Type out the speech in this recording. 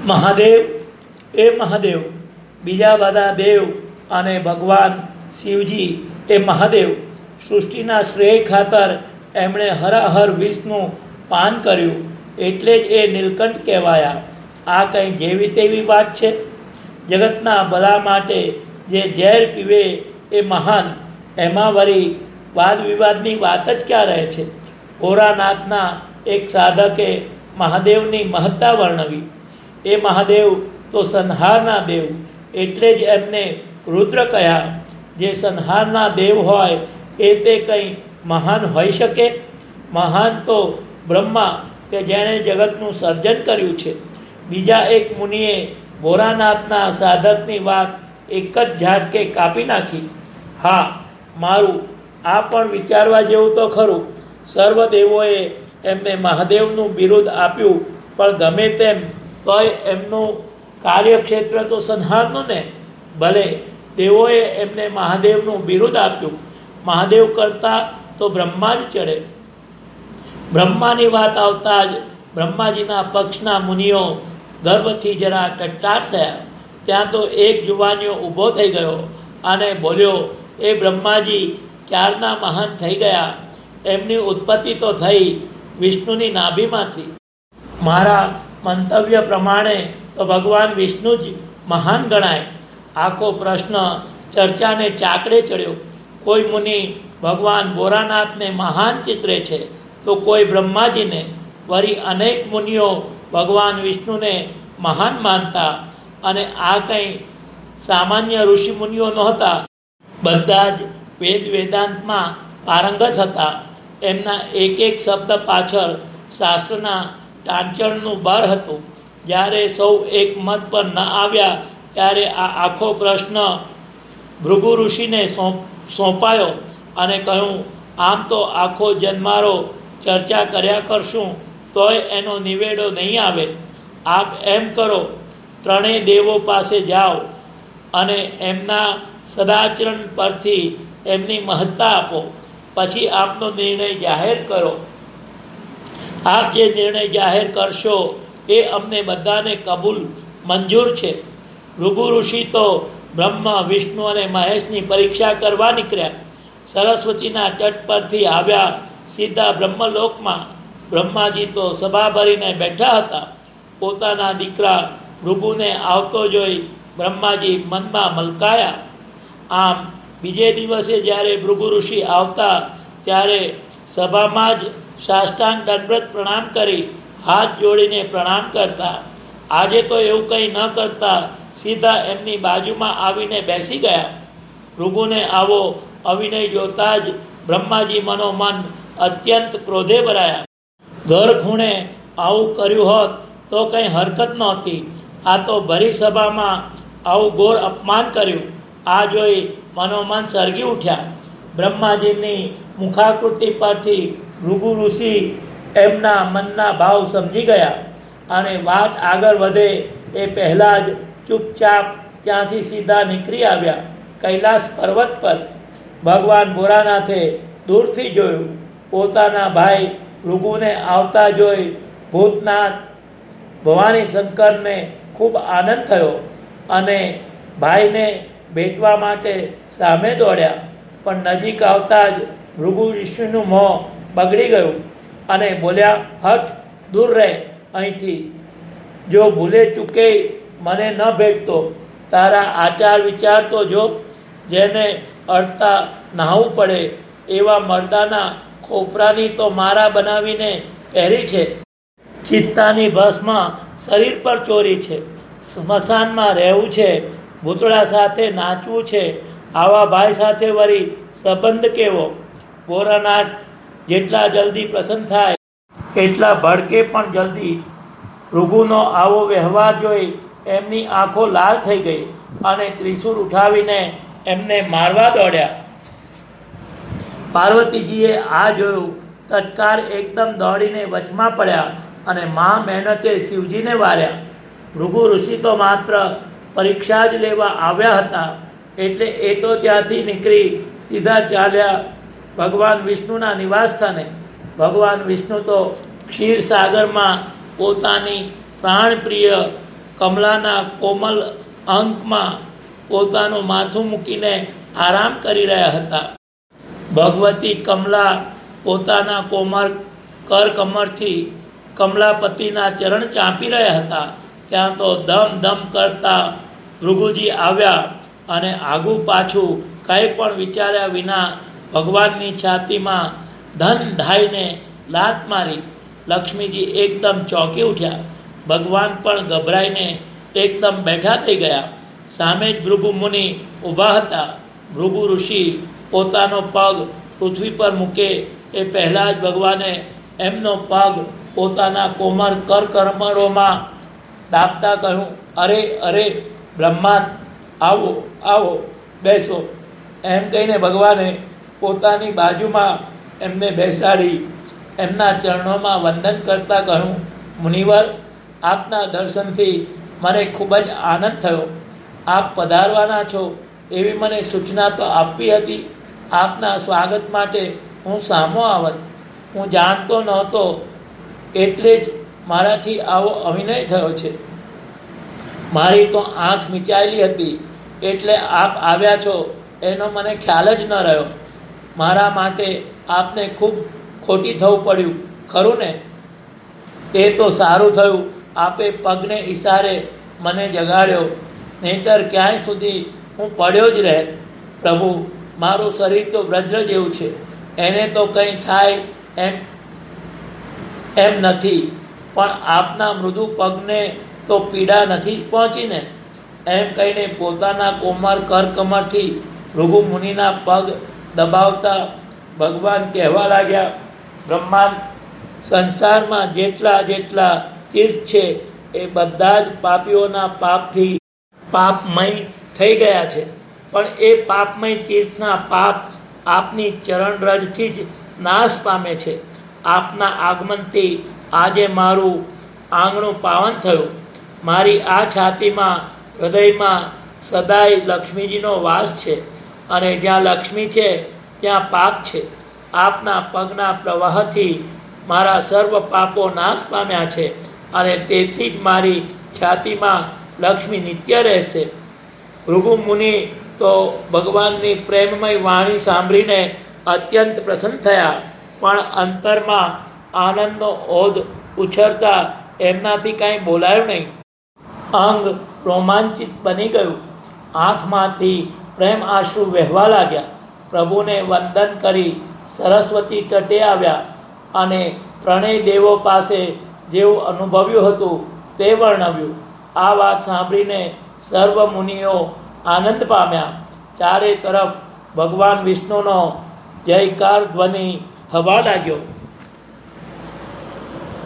મહાદેવ એ મહાદેવ, બીજા બધા દેવ અને ભગવાન શિવજી એ મહાદેવ. સૃષ્ટિના શ્રેય ખાતર એમણે હરાહર વિષનું પાન કર્યું, એટલે જ એ નીલકંઠ કહેવાયા. આ કંઈ જેવી તેવી વાત છે? જગતના ભલા માટે જે ઝેર પીવે એ મહાન, એમાં વળી વાદ વિવાદની વાત જ ક્યાં રહે છે? ભોરાનાથના એક સાધકે મહાદેવની મહત્તા વર્ણવી. એ મહાદેવ તો સંહારના દેવ, એટલે જ એમને રુદ્ર કહ્યા. જે સંહારના દેવ હોય એ તે કંઈ મહાન હોઈ શકે? મહાન તો બ્રહ્મા, કે જેણે જગતનું સર્જન કર્યું છે. બીજા એક મુનિએ ભોરાનાથના સાધકની વાત એક જ ઝાટકે કાપી નાખી. હા, મારું આ પણ વિચારવા જેવું તો ખરું. સર્વ દેવોએ એમને મહાદેવનું બિરુદ આપ્યું, પણ ગમે તેમ તોય એમનું કાર્યક્ષેત્ર તો સંહારનું ને. ભલે દેવોએ એમને મહાદેવનું બિરુદ આપ્યું, મહાદેવ કરતાં તો બ્રહ્મા જ ચડે. બ્રહ્માની વાત આવતા જ બ્રહ્માજીના પક્ષના મુનિઓ ગર્વથી જરા ટટ્ટાર થયા. ત્યાં તો એક જુવાનીઓ ઊભો થઈ ગયો અને બોલ્યો, એ બ્રહ્માજી ક્યારના મહાન થઈ ગયા. એમની ઉત્પત્તિ તો થઈ વિષ્ણુની નાભીમાંથી. મારા મંતવ્ય પ્રમાણે તો ભગવાન વિષ્ણુ જ મહાન ગણાય. આખો પ્રશ્ન ચર્ચાને ચાકડે ચડ્યો. કોઈ મુનિ ભગવાન ભોરાનાથને મહાન ચિત્રે છે, તો કોઈ બ્રહ્માજીને. વળી અનેક મુનિઓ ભગવાન વિષ્ણુને મહાન માનતા. અને આ કંઈ સામાન્ય ઋષિ મુનિઓ નહોતા, બધા જ વેદાંતમાં પારંગત હતા. એમના એક એક શબ્દ પાછળ શાસ્ત્રના ટાંચણનું બળ હતું. જ્યારે સૌ એક મત પર ન આવ્યા, ત્યારે આ આખો પ્રશ્ન ભૃગુ ઋષિને સોંપાયો અને કહ્યું, આમ તો આખો જન્મારો ચર્ચા કર્યા કરશું, તોય એનો નિવેડો નહીં આવે. આપ એમ કરો, ત્રણેય દેવો પાસે જાઓ અને એમના સદાચરણ પરથી એમની મહત્તા આપો. પછી આપનો નિર્ણય જાહેર કરો. આપ જે નિર્ણય જાહેર કરશો એ અમને બધાને કબૂલ મંજૂર છે. ભૃગુ ઋષિ તો બ્રહ્મા, વિષ્ણુ અને મહેશની પરીક્ષા કરવા નીકળ્યા. સરસ્વતીના તટ પરથી આવ્યા સીધા બ્રહ્મલોકમાં. બ્રહ્માજી તો સભા ભરીને બેઠા હતા. પોતાના દીકરા ભૃગુને આવતો જોઈ બ્રહ્માજી મનમાં મલકાયા. આમ બીજે દિવસે જ્યારે ભૃગુ ઋષિ આવતા, ત્યારે સભામાં જ સાષ્ટાંગ દંડવત પ્રણામ કરી હાથ જોડીને પ્રણામ કરતા. આજે તો એવું કંઈ ન કરતા, સીધા એમની બાજુમાં આવીને બેસી ગયા. ભૃગુને આવો અવિનય જોતા જ બ્રહ્માજી મનોમન અત્યંત ક્રોધે ભરાયા. ઘર ખૂણે આવું કર્યું હોત તો કંઈ હરકત નહોતી. આ તો ભરી સભામાં આવું ઘોર અપમાન કર્યું. આ જોઈ મનોમન સળગી ઉઠ્યા. બ્રહ્માજીની મુખાકૃતિ પરથી ભૃગુ ઋષિ એમના મનના ભાવ સમજી ગયા અને વાત આગળ વધે એ પહેલાં જ ચૂપચાપ ત્યાંથી સીધા નીકળી આવ્યા કૈલાસ પર્વત પર. ભગવાન ભોળાનાથે દૂરથી જોયું. પોતાના ભાઈ ભૃગુને આવતા જોઈ ભૂતનાથ ભવાની શંકરને ખૂબ આનંદ થયો અને ભાઈને ભેટવા માટે સામે દોડ્યા. પણ નજીક આવતા જ ભૃગુ ઋષિનું મોં બગડી ગયું અને બોલ્યા, હટ, દૂર રહે અહીંથી. જો ભૂલે ચૂકે મને ન ભેટતો, તારા આચાર વિચાર તો જો. જેને અડતા નહાવું પડે એવા મરદાના ખોપરાની તો મારા બનાવીને પહેરી છે. ચિત્તાની ભસ્મ શરીર પર ચોરી છે. સ્મશાનમાં રહેવું છે, ભૂતળા સાથે નાચવું છે. આવા ભાઈ સાથે વળી સંબંધ કેવો? ભોળાનાથ જેટલા જલ્દી પ્રસન્ન થાય એટલા ભડકે પણ જલ્દી. ભૃગુનો આવો વ્યવહાર જોઈ એમની આંખો લાલ થઈ ગઈ અને ત્રિશૂળ ઉઠાવીને એમને મારવા દોડ્યા. પાર્વતીજીએ આ જોયું. તત્કાળ એકદમ દોડીને વચમાં પડ્યા અને મા મહેનતે શિવજીને વાર્યા. ભૃગુ ઋષિ તો માત્ર પરીક્ષા જ લેવા આવ્યા હતા, એટલે એ તો ત્યાંથી નીકળી સીધા ચાલ્યા ભગવાન વિષ્ણુના નિવાસ સ્થાને. ભગવાન વિષ્ણુ તો ક્ષીરસાગરમાં પોતાની પ્રાણપ્રિય કમલાના કોમલ અંકમાં પોતાનું માથું મૂકીને આરામ કરી રહ્યા હતા. ભગવતી કમલા પોતાના કોમળ કમરથી કમલાપતિના ચરણ ચાંપી રહ્યા હતા. ત્યાં તો ધમ ધમ કરતા ભૃગુજી આવ્યા અને આગું પાછું કંઈ પણ વિચાર્યા વિના ભગવાનની છાતીમાં ધન ઢાઈને લાત મારી. લક્ષ્મીજી એકદમ ચોંકી ઉઠ્યા. ભગવાન પણ ગભરાઈને એકદમ બેઠા થઈ ગયા. સામે જ ભૃગુ મુનિ ઊભા હતા. ભૃગુ ઋષિ પોતાનો પગ પૃથ્વી પર મૂકે એ પહેલાં જ ભગવાને એમનો પગ પોતાના કોમળ કમરોમાં દાબતા કહ્યું, અરે અરે બ્રહ્માંડ, આવો આવો, બેસો. એમ કહીને ભગવાને પોતાની બાજુમાં એમને બેસાડી એમના ચરણોમાં વંદન કરતા કહ્યું, મુનિવર, આપના દર્શનથી મને ખૂબ જ આનંદ થયો. આપ પધારવાના છો એવી મને સૂચના તો આપવી હતી. આપના સ્વાગત માટે હું સામો આવત. હું જાણતો નહોતો એટલે જ મારાથી આવો અભિનય થયો છે. મારી તો આંખ મીચાયેલી હતી એટલે આપ આવ્યા છો એનો મને ખ્યાલ જ ન રહ્યો. મારા માટે આપને ખૂબ ખોટી થવું પડ્યું, ખરું ને? એ તો સારું થયું આપે પગને ઈશારે મને જગાડ્યો, નહીંતર ક્યાંય સુધી હું પડ્યો જ રહેત. પ્રભુ, મારું શરીર તો વજ્ર જેવું છે, એને તો કંઈ થાય એમ નથી, પણ આપના મૃદુ પગને તો પીડા નથી પહોંચીને. એમ કહીને પોતાના કોમળ કમરથી ભૃગુ મુનિના પગ દબાવતા ભગવાન કહેવા લાગ્યા, બ્રહ્માંડ, સંસારમાં જેટલા જેટલા તીર્થ છે એ બધા જ પાપીઓના પાપથી પાપમય થઈ ગયા છે. પણ એ પાપમય તીર્થના પાપ આપની ચરણરજથી જ નાશ પામે છે. આપના આગમનથી આજે મારું આંગણું પાવન થયું. મારી આ છાતીમાં હૃદયમાં સદાય લક્ષ્મીજીનો વાસ છે, અને જ્યાં લક્ષ્મી છે ત્યાં પાપ છે. આપના પગના પ્રવાહથી મારા સર્વ પાપો નાશ પામ્યા છે, અને તેથી જ મારી છાતીમાં લક્ષ્મી નિત્ય રહેશે. ભૃગુ મુનિ તો ભગવાનની પ્રેમમય વાણી સાંભળીને અત્યંત પ્રસન્ન થયા, પણ અંતરમાં આનંદનો ઓધ ઉછળતા એમનાથી કાંઈ બોલાયું નહીં. અંગ રોમાંચિત બની ગયું. આંખમાંથી પ્રેમ આંસુ વહેવા લાગ્યા. પ્રભુને વંદન કરી સરસ્વતી તટે આવ્યા અને ત્રણેય દેવો પાસે જેવું અનુભવ્યું હતું તે વર્ણવ્યું. આ વાત સાંભળીને સર્વ મુનિઓ આનંદ પામ્યા. ચારે તરફ ભગવાન વિષ્ણુનો જયકાર ધ્વનિ થવા લાગ્યો.